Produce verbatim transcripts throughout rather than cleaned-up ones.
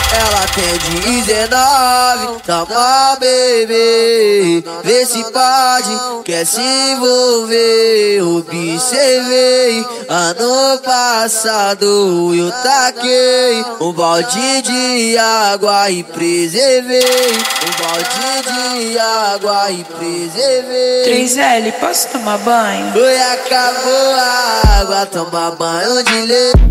Ela tem dezenove, toma bebê, vê se pode, quer se envolver. Observei, ano passado eu taquei um balde de água e preservei. Um balde de água e preservei. três L, posso tomar banho? Foi, acabou a água, toma banho de leite.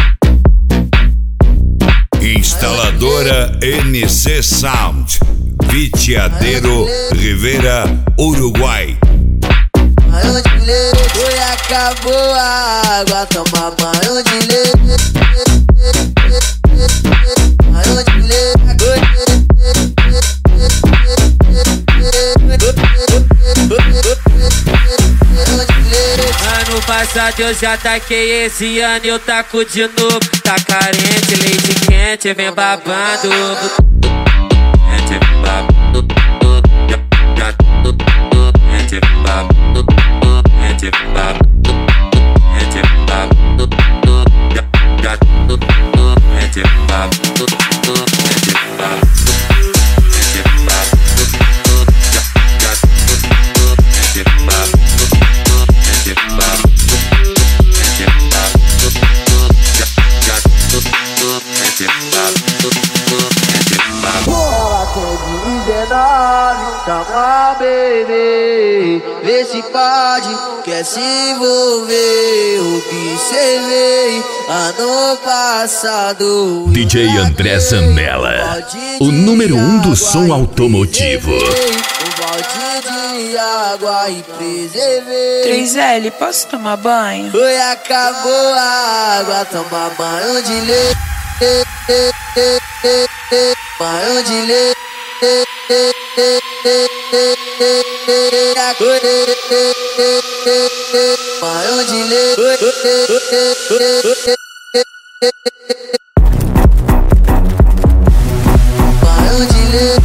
Instaladora N C Sound, Vitiadeiro, Rivera, Uruguai. Banho de leite. Foi, acabou a água, toma banho de leite. Banho de leite. Ano passado eu já taquei, esse ano eu taco de novo. Tá carente, leite quente, vem babando. Quente, vem babando. Quente, vem babando. Quente, vem babando. Quente, vem babando. Quente, vem babando. Quente, vem babando. Ela tem dezenove, toma bebê, vê se pode, quer se envolver. Observei, ano passado D J André Zambella, o número um do som automotivo. Um balde de água e preservei. três L, posso tomar banho? Foi, acabou a água, toma banho de leite. Banho de leite. Banho de leite. Banho de leite.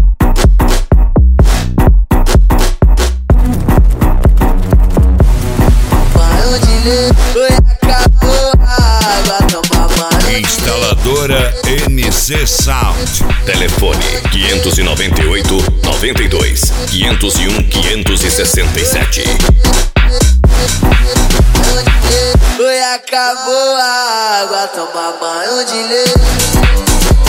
Banho de leite. Foi, acabou a água, toma banho. Instaladora N C Sound. Telefone quinhentos e noventa e oito, noventa e dois, quinhentos e um, quinhentos e sessenta e sete. Foi, acabou a água, toma banho de leite.